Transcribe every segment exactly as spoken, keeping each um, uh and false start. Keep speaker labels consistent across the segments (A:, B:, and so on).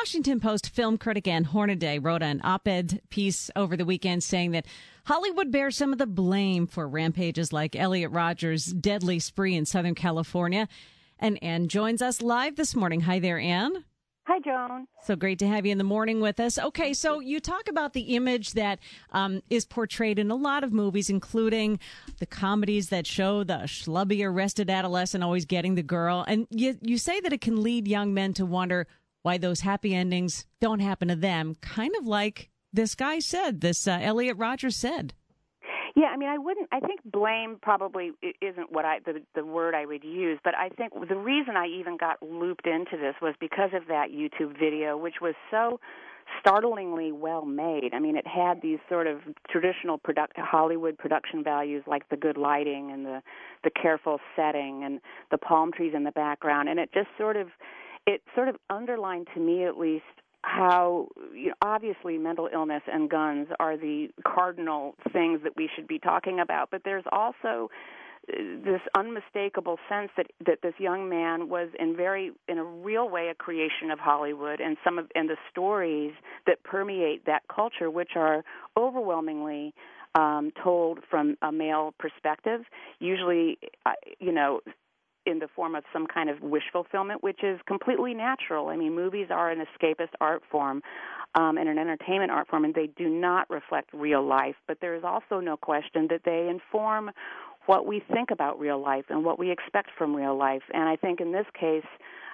A: Washington Post film critic Ann Hornaday wrote an op-ed piece over the weekend saying that Hollywood bears some of the blame for rampages like Elliot Rodger's deadly spree in Southern California. And Ann joins us live this morning. Hi there, Ann.
B: Hi, Joan.
A: So great to have you in the morning with us. Okay, so you talk about the image that um, is portrayed in a lot of movies, including the comedies that show the schlubby arrested adolescent always getting the girl. And you, you say that it can lead young men to wonder why those happy endings don't happen to them, kind of like this guy said, this uh, Elliot Rodgers said.
B: Yeah, I mean, I wouldn't, I think blame probably isn't what I, the, the word I would use, but I think the reason I even got looped into this was because of that YouTube video, which was so startlingly well made. I mean, it had these sort of traditional product, Hollywood production values like the good lighting and the, the careful setting and the palm trees in the background, and it just sort of, it sort of underlined to me at least how, you know, obviously mental illness and guns are the cardinal things that we should be talking about, but there's also this unmistakable sense that, that this young man was in very, in a real way, a creation of Hollywood, and some of and the stories that permeate that culture, which are overwhelmingly um, told from a male perspective, usually, uh, you know, in the form of some kind of wish fulfillment, which is completely natural. I mean, movies are an escapist art form um, and an entertainment art form, and they do not reflect real life. But there is also no question that they inform what we think about real life and what we expect from real life. And I think in this case,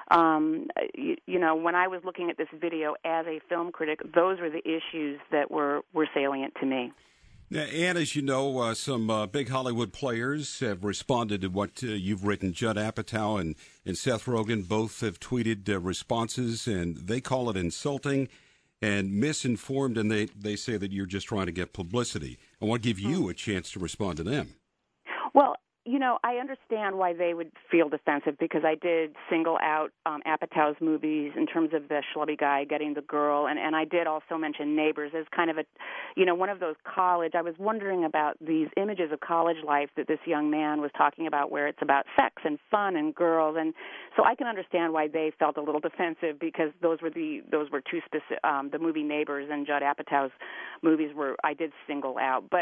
B: um, you, you know, when I was looking at this video as a film critic, those were the issues that were, were salient to me.
C: Now, Ann, as you know, uh, some uh, big Hollywood players have responded to what uh, you've written. Judd Apatow and, and Seth Rogen both have tweeted uh, responses, and they call it insulting and misinformed, and they, they say that you're just trying to get publicity. I want to give you a chance to respond to them.
B: Well, you know, I understand why they would feel defensive, because I did single out um, Apatow's movies in terms of the schlubby guy getting the girl, and, and I did also mention Neighbors as kind of a, you know, one of those college, I was wondering about these images of college life that this young man was talking about, where it's about sex and fun and girls, and so I can understand why they felt a little defensive, because those were the, those were two specific, um, the movie Neighbors and Judd Apatow's movies were, I did single out, but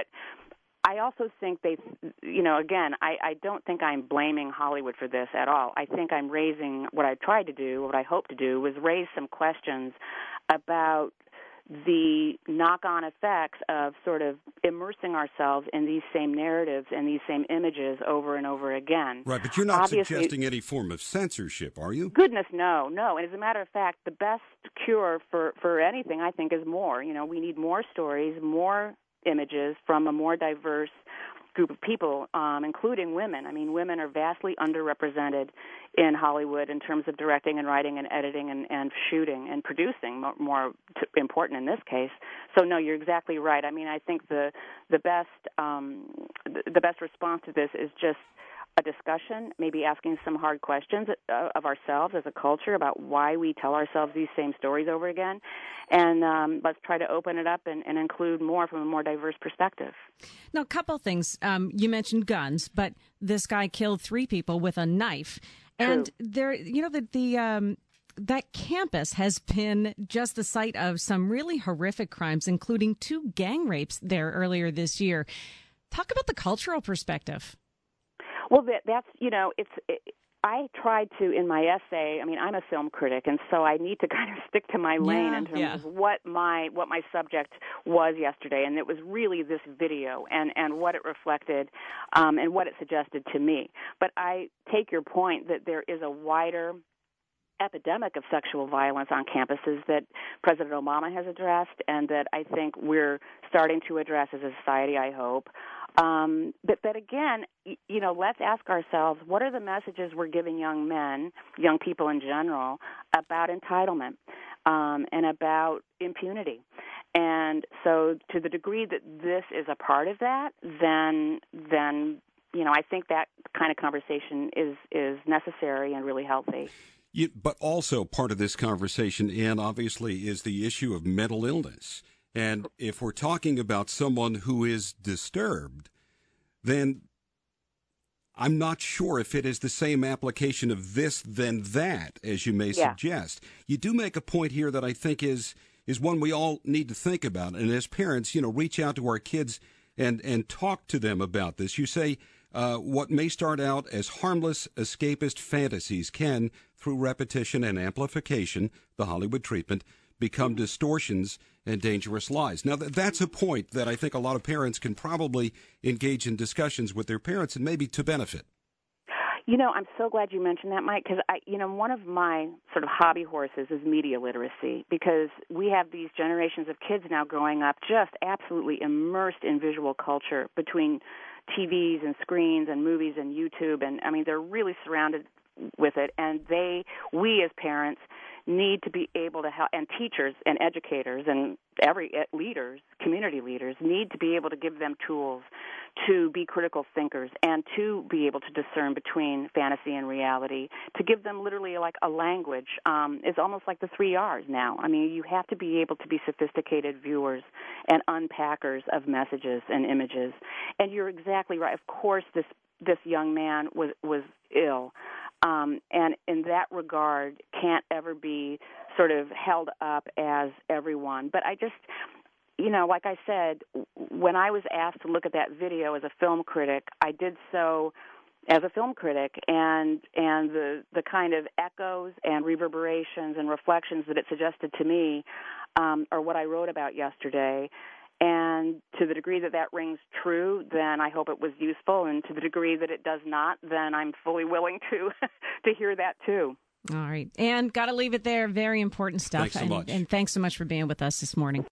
B: I also think they, you know, again, I, I don't think I'm blaming Hollywood for this at all. I think I'm raising, what I tried to do, what I hope to do, was raise some questions about the knock-on effects of sort of immersing ourselves in these same narratives and these same images over and over again.
C: Right, but you're not
B: Obviously,
C: suggesting any form of censorship, are you?
B: Goodness, no, no. And as a matter of fact, the best cure for, for anything, I think, is more. You know, we need more stories, more images from a more diverse group of people, um, including women. I mean, women are vastly underrepresented in Hollywood in terms of directing and writing and editing and, and shooting and producing, more, more t- important in this case. So, no, you're exactly right. I mean, I think the the best um, the, the best response to this is just a discussion, maybe asking some hard questions uh, of ourselves as a culture about why we tell ourselves these same stories over again. And um, let's try to open it up and, and include more from a more diverse perspective.
A: Now, a couple things. Um, you mentioned guns, but this guy killed three people with a knife.
B: True.
A: And there, you know, the, the um, that campus has been just the site of some really horrific crimes, including two gang rapes there earlier this year. Talk about the cultural perspective.
B: Well, that, that's, you know, it's, it, I tried to, in my essay, I mean, I'm a film critic, and so I need to kind of stick to my lane
A: yeah,
B: in terms
A: yeah.
B: of what my what my subject was yesterday, and it was really this video and, and what it reflected um, and what it suggested to me. But I take your point that there is a wider epidemic of sexual violence on campuses that President Obama has addressed and that I think we're starting to address as a society, I hope. Um, but, but again, you know, let's ask ourselves, what are the messages we're giving young men, young people in general, about entitlement um, and about impunity? And so to the degree that this is a part of that, then then, you know, I think that kind of conversation is, is necessary and really healthy.
C: You, but also part of this conversation, Ann, obviously, is the issue of mental illness. And if we're talking about someone who is disturbed, then I'm not sure if it is the same application of this than that, as you may
B: Yeah.
C: suggest. You do make a point here that I think is is one we all need to think about. And as parents, you know, reach out to our kids and, and talk to them about this. You say uh, what may start out as harmless escapist fantasies can, through repetition and amplification, the Hollywood treatment, become distortions and dangerous lies. Now, th- that's a point that I think a lot of parents can probably engage in discussions with their parents and maybe to benefit.
B: You know, I'm so glad you mentioned that, Mike, because I, you know, one of my sort of hobby horses is media literacy, because we have these generations of kids now growing up just absolutely immersed in visual culture between T Vs and screens and movies and YouTube, and I mean, they're really surrounded with it, and they, we as parents, need to be able to help, and teachers and educators and every leaders, community leaders, need to be able to give them tools to be critical thinkers and to be able to discern between fantasy and reality, to give them literally like a language. Um, it's almost like the three R's now. I mean, you have to be able to be sophisticated viewers and unpackers of messages and images. And you're exactly right. Of course, this this young man was was ill. Um, and in that regard, can't ever be sort of held up as everyone. But I just, you know, like I said, when I was asked to look at that video as a film critic, I did so as a film critic, and and the the kind of echoes and reverberations and reflections that it suggested to me um, are what I wrote about yesterday. And to the degree that that rings true, then I hope it was useful. And to the degree that it does not, then I'm fully willing to to hear that too.
A: All right. And got to leave it there. Very important stuff.
C: Thanks so
A: and,
C: much.
A: and thanks so much for being with us this morning.